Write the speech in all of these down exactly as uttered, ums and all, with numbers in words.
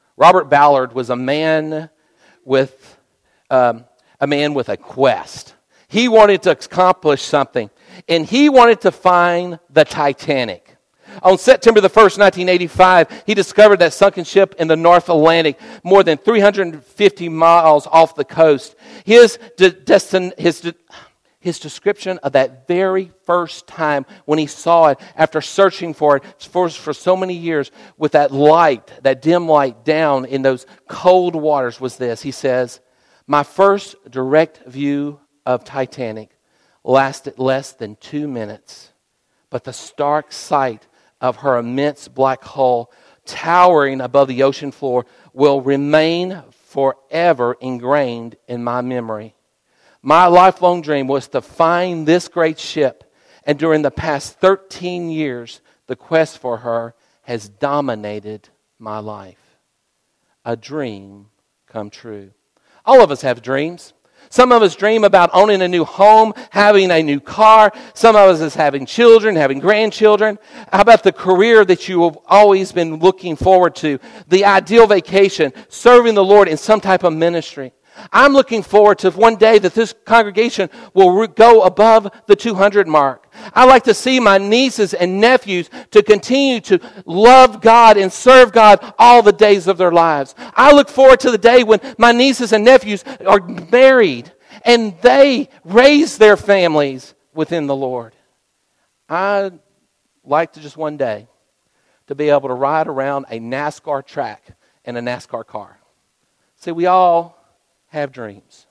Robert Ballard was a man with um, a man with a quest. He wanted to accomplish something, and he wanted to find the Titanic. On September the first, nineteen eighty-five, he discovered that sunken ship in the North Atlantic, more than three hundred fifty miles off the coast. His de- destin- his de- his description of that very first time when he saw it, after searching for it for, for so many years, with that light, that dim light down in those cold waters, was this. He says, "My first direct view of Titanic lasted less than two minutes, but the stark sight of her immense black hull towering above the ocean floor will remain forever ingrained in my memory. My lifelong dream was to find this great ship, and during the past thirteen years, the quest for her has dominated my life." A dream come true. All of us have dreams. Some of us dream about owning a new home, having a new car. Some of us is having children, having grandchildren. How about the career that you have always been looking forward to? The ideal vacation, serving the Lord in some type of ministry. I'm looking forward to one day that this congregation will re- go above the two hundred mark. I like to see my nieces and nephews to continue to love God and serve God all the days of their lives. I look forward to the day when my nieces and nephews are married and they raise their families within the Lord. I'd like to just one day to be able to ride around a NASCAR track in a NASCAR car. See, we all have dreams.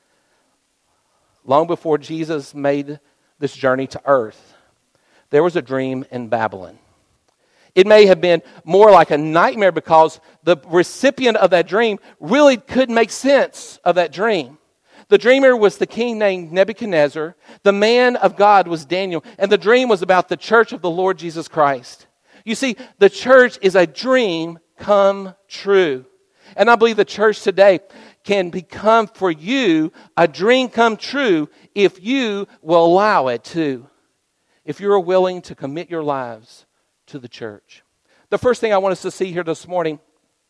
Long before Jesus made this journey to earth, there was a dream in Babylon. It may have been more like a nightmare because the recipient of that dream really couldn't make sense of that dream. The dreamer was the king named Nebuchadnezzar. The man of God was Daniel. And the dream was about the church of the Lord Jesus Christ. You see, the church is a dream come true. And I believe the church today can become for you a dream come true if you will allow it to. If you're willing to commit your lives to the church. The first thing I want us to see here this morning.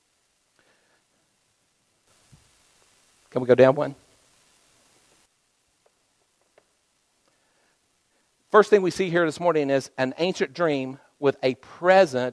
Can we go down one? First thing we see here this morning is an ancient dream with a present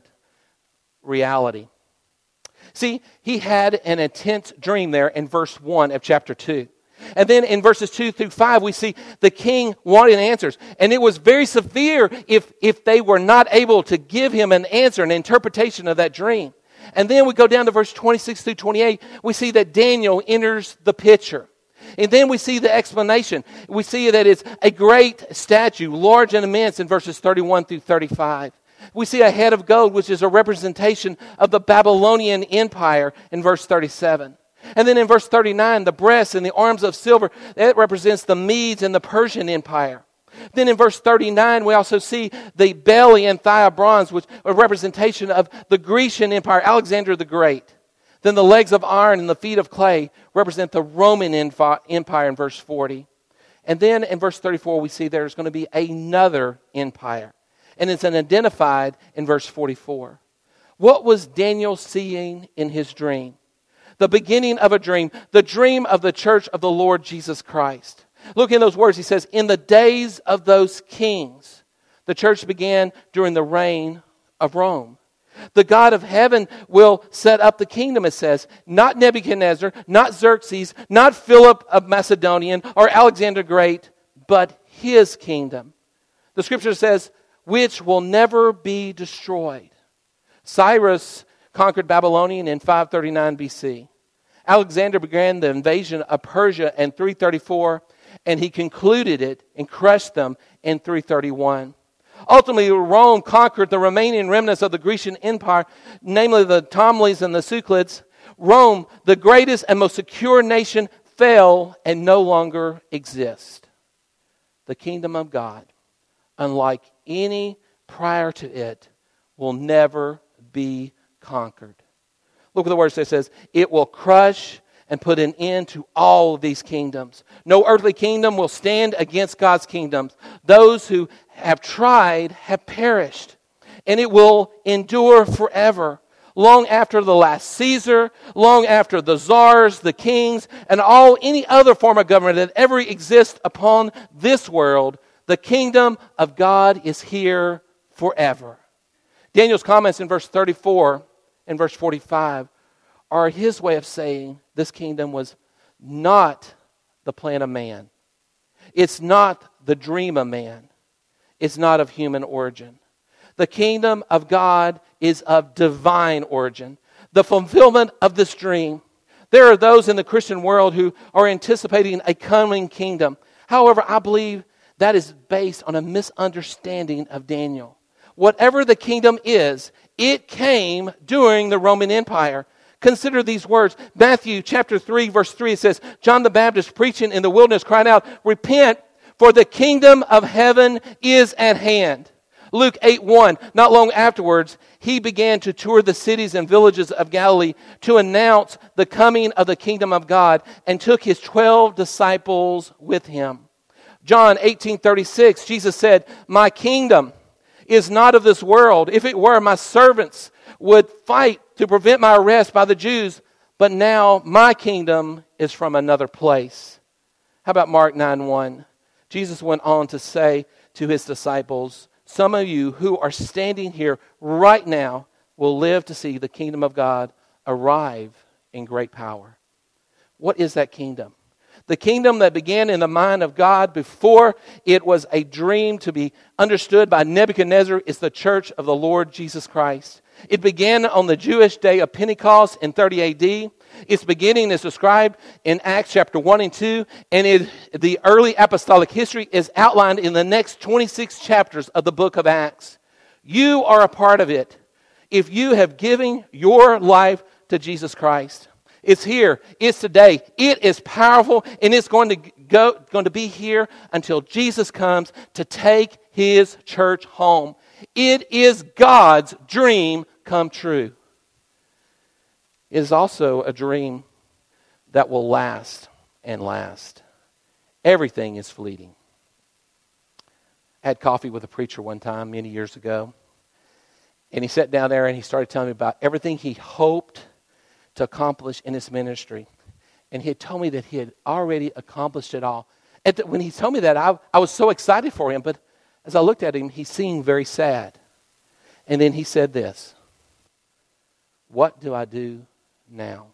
reality. See, he had an intense dream there in verse one of chapter two. And then in verses two through five, we see the king wanting answers. And it was very severe if, if they were not able to give him an answer, an interpretation of that dream. And then we go down to verse twenty-six through twenty-eight. We see that Daniel enters the picture. And then we see the explanation. We see that it's a great statue, large and immense, in verses thirty-one through thirty-five. We see a head of gold, which is a representation of the Babylonian Empire, in verse thirty-seven. And then in verse thirty-nine, the breasts and the arms of silver, that represents the Medes and the Persian Empire. Then in verse thirty-nine, we also see the belly and thigh of bronze, which are a representation of the Grecian Empire, Alexander the Great. Then the legs of iron and the feet of clay represent the Roman Empire in verse forty. And then in verse thirty-four, we see there's going to be another empire. And it's identified in verse forty-four. What was Daniel seeing in his dream? The beginning of a dream. The dream of the church of the Lord Jesus Christ. Look in those words. He says, in the days of those kings, the church began during the reign of Rome. The God of heaven will set up the kingdom, it says. Not Nebuchadnezzar, not Xerxes, not Philip of Macedonian or Alexander Great, but his kingdom. The scripture says, which will never be destroyed. Cyrus conquered Babylonian in five thirty-nine B C. Alexander began the invasion of Persia in three thirty-four, and he concluded it and crushed them in three thirty-one. Ultimately, Rome conquered the remaining remnants of the Grecian Empire, namely the Ptolemies and the Seleucids. Rome, the greatest and most secure nation, fell and no longer exists. The kingdom of God, unlike any prior to it, will never be conquered. Look at the words that says, it will crush and put an end to all of these kingdoms. No earthly kingdom will stand against God's kingdoms. Those who have tried have perished, and it will endure forever. long after the last Caesar, long after the czars, the kings, and all any other form of government that ever exists upon this world, the kingdom of God is here forever. Daniel's comments in verse thirty-four and verse forty-five are his way of saying this kingdom was not the plan of man. It's not the dream of man. It's not of human origin. The kingdom of God is of divine origin. The fulfillment of this dream. There are those in the Christian world who are anticipating a coming kingdom. However, I believe that is based on a misunderstanding of Daniel. Whatever the kingdom is, it came during the Roman Empire. Consider these words. Matthew chapter three, verse three, it says, John the Baptist preaching in the wilderness cried out, "Repent, for the kingdom of heaven is at hand." Luke eight one, not long afterwards, he began to tour the cities and villages of Galilee to announce the coming of the kingdom of God and took his twelve disciples with him. John eighteen thirty-six, Jesus said, "My kingdom is not of this world. If it were, my servants would fight to prevent my arrest by the Jews, but now my kingdom is from another place." How about Mark nine one? Jesus went on to say to his disciples, "Some of you who are standing here right now will live to see the kingdom of God arrive in great power." What is that kingdom? The kingdom that began in the mind of God before it was a dream to be understood by Nebuchadnezzar is the church of the Lord Jesus Christ. It began on the Jewish day of Pentecost in thirty A D. Its beginning is described in Acts chapter one and two, and it, the early apostolic history is outlined in the next twenty-six chapters of the book of Acts. You are a part of it if you have given your life to Jesus Christ. It's here. It's today. It is powerful, and it's going to go, going to be here until Jesus comes to take his church home. It is God's dream come true. It is also a dream that will last and last. Everything is fleeting. I had coffee with a preacher one time many years ago, and he sat down there and he started telling me about everything he hoped to accomplish in his ministry. And he had told me that he had already accomplished it all. And when he told me that, I, I was so excited for him. But as I looked at him, he seemed very sad. And then he said this, "What do I do now?"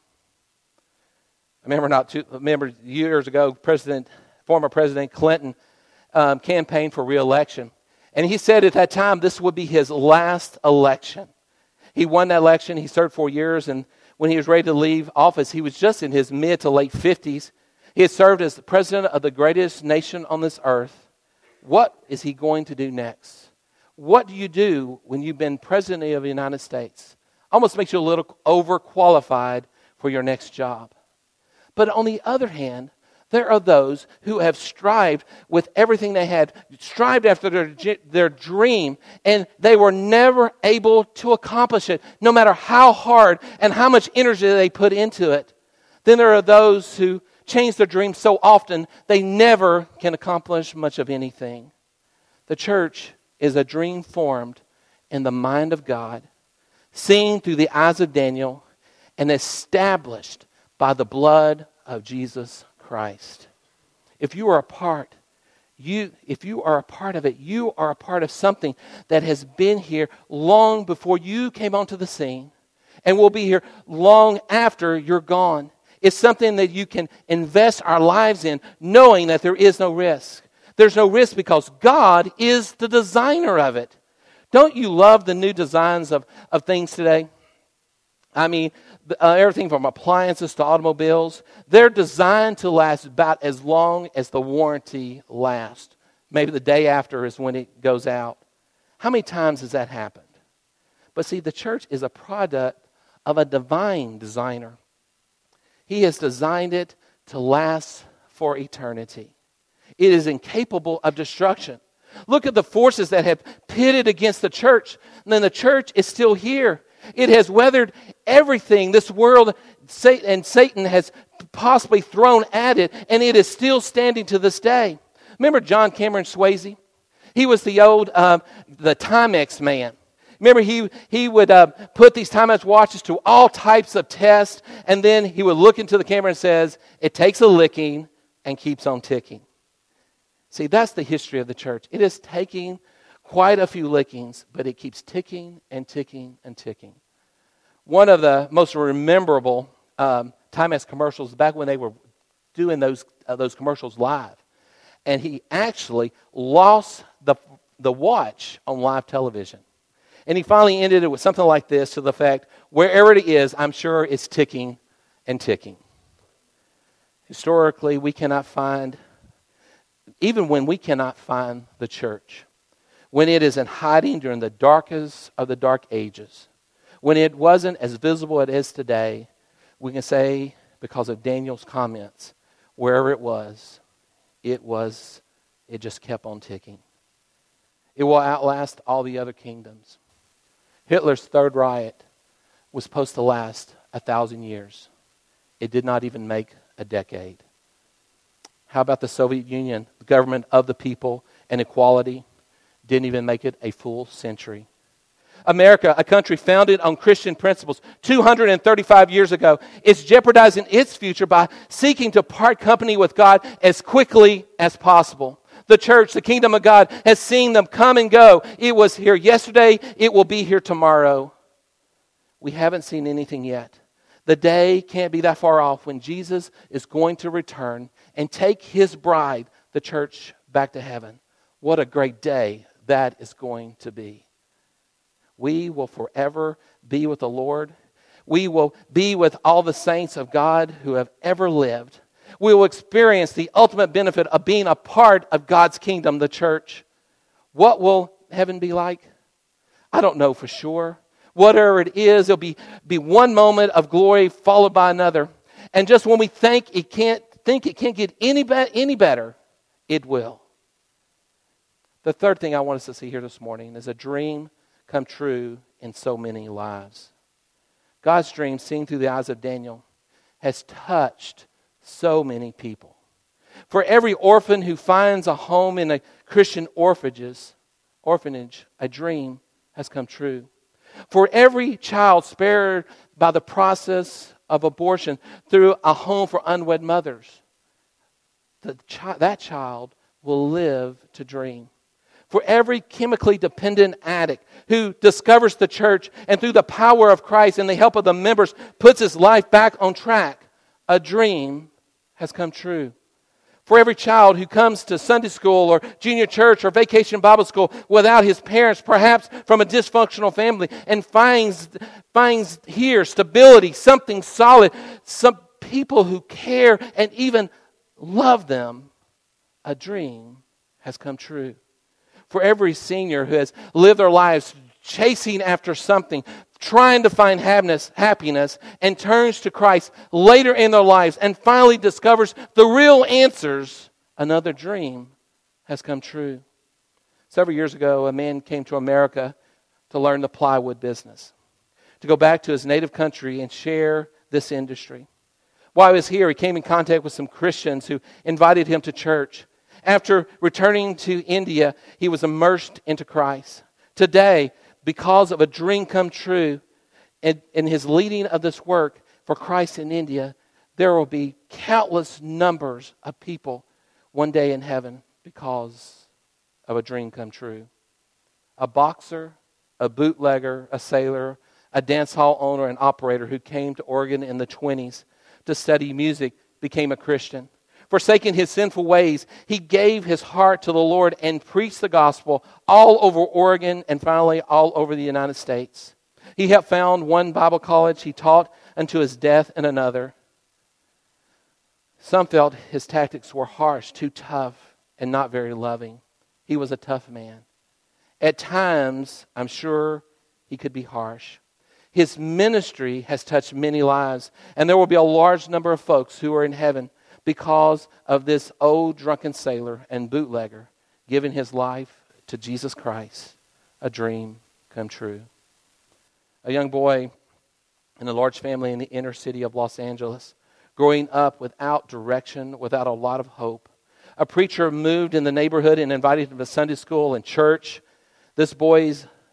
I remember not too, remember years ago, President, former President Clinton um, campaigned for re-election. And he said at that time this would be his last election. He won that election. He served four years, and when he was ready to leave office, he was just in his mid to late fifties. He had served as the president of the greatest nation on this earth. What is he going to do next? What do you do when you've been president of the United States? Almost makes you a little overqualified for your next job. But on the other hand, there are those who have strived with everything they had, strived after their, their dream, and they were never able to accomplish it, no matter how hard and how much energy they put into it. Then there are those who change their dreams so often, they never can accomplish much of anything. The church is a dream formed in the mind of God, seen through the eyes of Daniel, and established by the blood of Jesus Christ. If you are a part, you if you are a part of it, you are a part of something that has been here long before you came onto the scene and will be here long after you're gone. It's something that you can invest our lives in, knowing that there is no risk. There's no risk because God is the designer of it. Don't you love the new designs of, of things today? I mean, uh, everything from appliances to automobiles, they're designed to last about as long as the warranty lasts. Maybe the day after is when it goes out. How many times has that happened? But see, the church is a product of a divine designer. He has designed it to last for eternity. It is incapable of destruction. Look at the forces that have pitted against the church, and then the church is still here. It has weathered everything this world and Satan has possibly thrown at it, and it is still standing to this day. Remember John Cameron Swayze? He was the old, uh, the Timex man. Remember, he, he would uh, put these time-lapse watches to all types of tests, and then he would look into the camera and says, it takes a licking and keeps on ticking. See, that's the history of the church. It is taking quite a few lickings, but it keeps ticking and ticking and ticking. One of the most memorable um, Timex commercials back when they were doing those uh, those commercials live, and he actually lost the the watch on live television, and he finally ended it with something like this to the effect: wherever it is, I'm sure it's ticking and ticking. Historically, we cannot find, even when we cannot find the church, when it is in hiding during the darkest of the dark ages, when it wasn't as visible as it is today, we can say, because of Daniel's comments, wherever it was, it was, it just kept on ticking. It will outlast all the other kingdoms. Hitler's Third Reich was supposed to last a thousand years. It did not even make a decade. How about the Soviet Union, the government of the people and equality? Didn't even make it a full century. America, a country founded on Christian principles two hundred thirty-five years ago, is jeopardizing its future by seeking to part company with God as quickly as possible. The church, the kingdom of God, has seen them come and go. It was here yesterday. It will be here tomorrow. We haven't seen anything yet. The day can't be that far off when Jesus is going to return and take his bride, the church, back to heaven. What a great day that is going to be. We will forever be with the Lord. We will be with all the saints of God who have ever lived. We will experience the ultimate benefit of being a part of God's kingdom, the church. What will heaven be like? I don't know for sure. Whatever it is, it'll be, be one moment of glory followed by another. And just when we think it can't think it can't get any, be- any better, it will. The third thing I want us to see here this morning is a dream come true in so many lives. God's dream, seen through the eyes of Daniel, has touched so many people. For every orphan who finds a home in a Christian orphanages, orphanage, a dream has come true. For every child spared by the process of abortion through a home for unwed mothers, the chi- that child will live to dream. For every chemically dependent addict who discovers the church and through the power of Christ and the help of the members puts his life back on track, a dream has come true. For every child who comes to Sunday school or junior church or vacation Bible school without his parents, perhaps from a dysfunctional family, and finds, finds here stability, something solid, some people who care and even love them, a dream has come true. For every senior who has lived their lives chasing after something, trying to find happiness, happiness, and turns to Christ later in their lives and finally discovers the real answers, another dream has come true. Several years ago, a man came to America to learn the plywood business, to go back to his native country and share this industry. While he was here, he came in contact with some Christians who invited him to church. After returning to India, he was immersed into Christ. Today, because of a dream come true in, in his leading of this work for Christ in India, there will be countless numbers of people one day in heaven because of a dream come true. A boxer, a bootlegger, a sailor, a dance hall owner and operator who came to Oregon in the twenties to study music became a Christian. Forsaking his sinful ways, he gave his heart to the Lord and preached the gospel all over Oregon and finally all over the United States. He had found one Bible college. He taught unto his death in another. Some felt his tactics were harsh, too tough, and not very loving. He was a tough man. At times, I'm sure he could be harsh. His ministry has touched many lives, and there will be a large number of folks who are in heaven because of this old drunken sailor and bootlegger giving his life to Jesus Christ, a dream come true. A young boy in a large family in the inner city of Los Angeles, growing up without direction, without a lot of hope. A preacher moved in the neighborhood and invited him to Sunday school and church. This boy's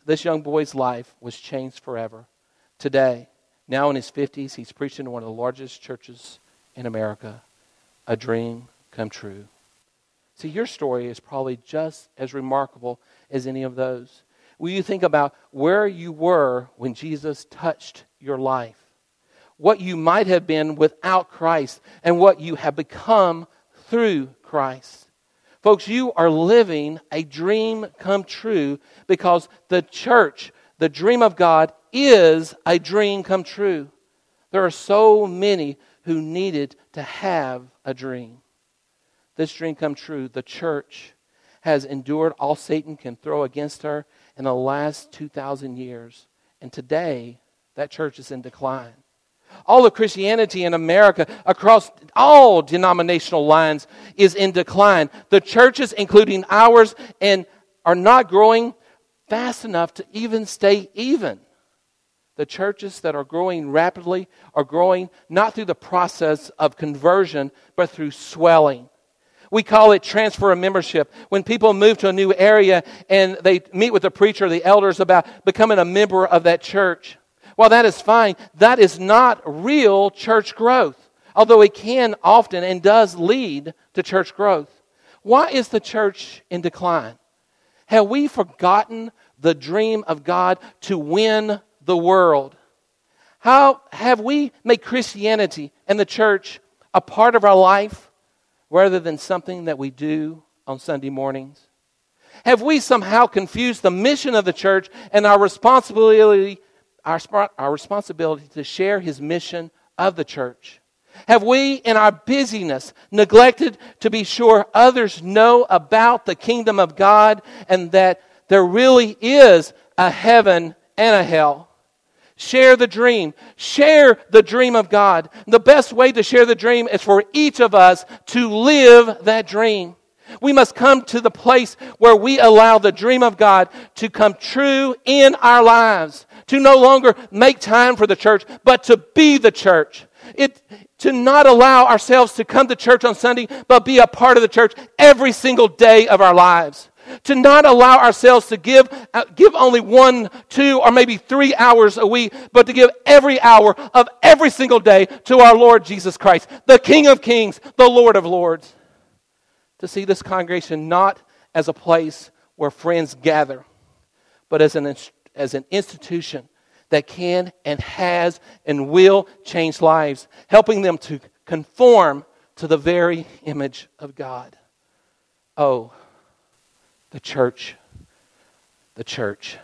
this young boy's life was changed forever. Today, now in his fifties, he's preaching in one of the largest churches in America. A dream come true. See, your story is probably just as remarkable as any of those. Will you think about where you were when Jesus touched your life? What you might have been without Christ and what you have become through Christ. Folks, you are living a dream come true because the church, the dream of God, is a dream come true. There are so many who needed to have a dream. This dream come true. The church has endured all Satan can throw against her in the last two thousand years. And today, that church is in decline. All of Christianity in America, across all denominational lines, is in decline. The churches, including ours, and are not growing fast enough to even stay even. The churches that are growing rapidly are growing not through the process of conversion, but through swelling. We call it transfer of membership. When people move to a new area and they meet with the preacher or the elders about becoming a member of that church. While that is fine, that is not real church growth, although it can often and does lead to church growth. Why is the church in decline? Have we forgotten the dream of God to win the world? How have we made Christianity and the church a part of our life rather than something that we do on Sunday mornings? Have we somehow confused the mission of the church and our responsibility Our, our responsibility to share His mission of the church? Have we, in our busyness, neglected to be sure others know about the kingdom of God and that there really is a heaven and a hell? Share the dream. Share the dream of God. The best way to share the dream is for each of us to live that dream. We must come to the place where we allow the dream of God to come true in our lives. To no longer make time for the church, but to be the church. It, to not allow ourselves to come to church on Sunday, but be a part of the church every single day of our lives. To not allow ourselves to give, uh, give only one, two, or maybe three hours a week, but to give every hour of every single day to our Lord Jesus Christ, the King of Kings, the Lord of Lords. To see this congregation not as a place where friends gather, but as an institution. as an institution that can and has and will change lives, helping them to conform to the very image of God. Oh, the church, the church.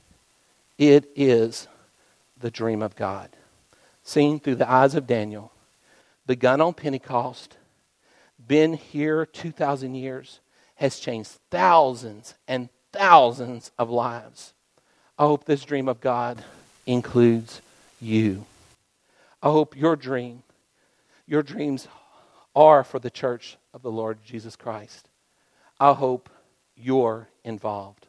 It is the dream of God. Seen through the eyes of Daniel, begun on Pentecost, been here two thousand years, has changed thousands and thousands of lives. I hope this dream of God includes you. I hope your dream, your dreams are for the church of the Lord Jesus Christ. I hope you're involved.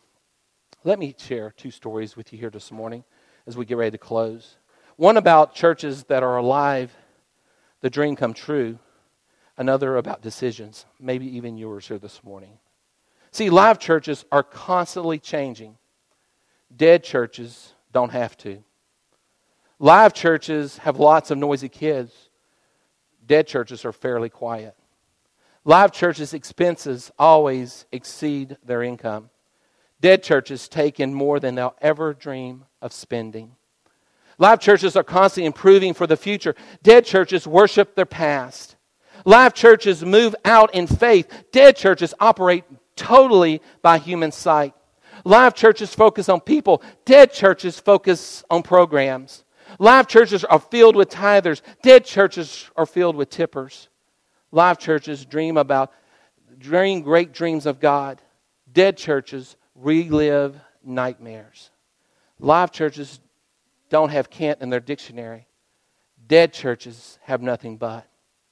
Let me share two stories with you here this morning as we get ready to close. One about churches that are alive, the dream come true. Another about decisions, maybe even yours here this morning. See, live churches are constantly changing. Dead churches don't have to. Live churches have lots of noisy kids. Dead churches are fairly quiet. Live churches' expenses always exceed their income. Dead churches take in more than they'll ever dream of spending. Live churches are constantly improving for the future. Dead churches worship their past. Live churches move out in faith. Dead churches operate totally by human sight. Live churches focus on people. Dead churches focus on programs. Live churches are filled with tithers. Dead churches are filled with tippers. Live churches dream about dream great dreams of God. Dead churches relive nightmares. Live churches don't have can't in their dictionary. Dead churches have nothing but.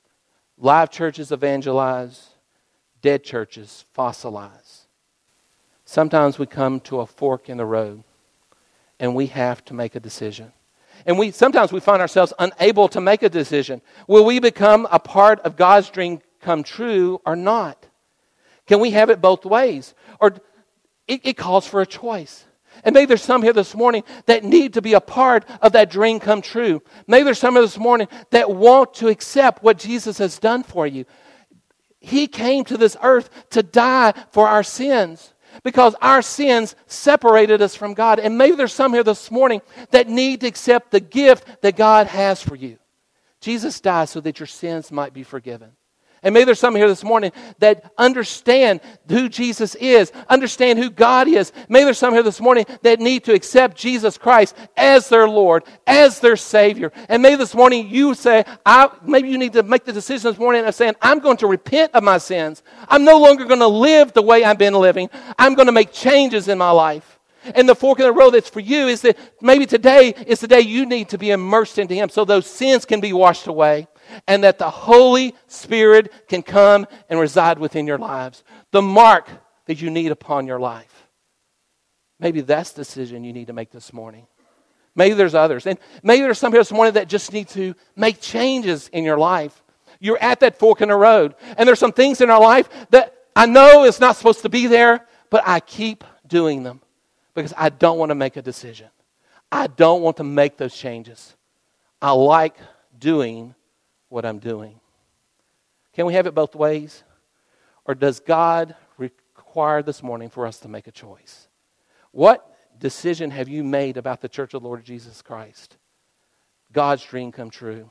Live churches evangelize. Dead churches fossilize. Sometimes we come to a fork in the road and we have to make a decision. And we sometimes we find ourselves unable to make a decision. Will we become a part of God's dream come true or not? Can we have it both ways? Or it, it calls for a choice. And maybe there's some here this morning that need to be a part of that dream come true. Maybe there's some here this morning that want to accept what Jesus has done for you. He came to this earth to die for our sins because our sins separated us from God. And maybe there's some here this morning that need to accept the gift that God has for you. Jesus died so that your sins might be forgiven. And maybe there's some here this morning that understand who Jesus is, understand who God is. Maybe there's some here this morning that need to accept Jesus Christ as their Lord, as their Savior. And maybe this morning you say, I, maybe you need to make the decision this morning of saying, I'm going to repent of my sins. I'm no longer going to live the way I've been living. I'm going to make changes in my life. And the fork in the road that's for you is that maybe today is the day you need to be immersed into Him so those sins can be washed away and that the Holy Spirit can come and reside within your lives. The mark that you need upon your life. Maybe that's the decision you need to make this morning. Maybe there's others. And maybe there's some here this morning that just need to make changes in your life. You're at that fork in the road. And there's some things in our life that I know is not supposed to be there, but I keep doing them. Because I don't want to make a decision. I don't want to make those changes. I like doing what I'm doing. Can we have it both ways? Or does God require this morning for us to make a choice? What decision have you made about the Church of the Lord Jesus Christ? God's dream come true.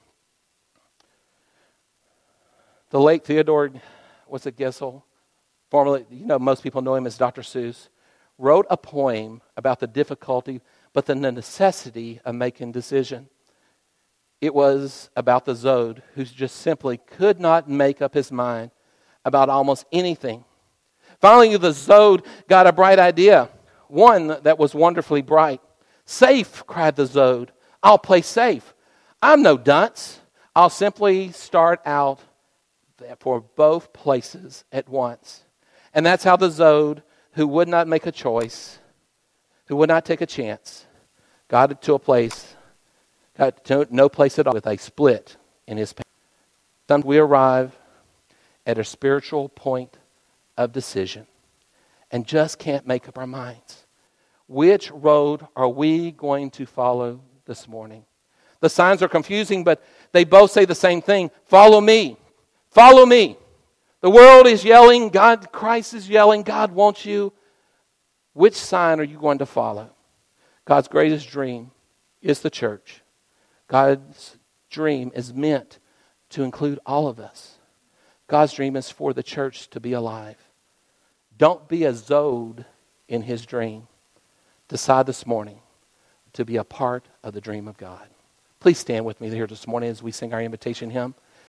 The late Theodore, what's it, Geisel? Formerly, you know, most people know him as Doctor Seuss. Wrote a poem about the difficulty, but the necessity of making decision. It was about the Zode, who just simply could not make up his mind about almost anything. Finally, the Zode got a bright idea, one that was wonderfully bright. Safe, cried the Zode. I'll play safe. I'm no dunce. I'll simply start out for both places at once. And that's how the Zode, who would not make a choice, who would not take a chance, got to a place, got to no place at all with a split in his path. Sometimes we arrive at a spiritual point of decision and just can't make up our minds. Which road are we going to follow this morning? The signs are confusing, but they both say the same thing. Follow me. Follow me. The world is yelling. God, Christ is yelling. God wants you. Which sign are you going to follow? God's greatest dream is the church. God's dream is meant to include all of us. God's dream is for the church to be alive. Don't be a Zode in His dream. Decide this morning to be a part of the dream of God. Please stand with me here this morning as we sing our invitation hymn.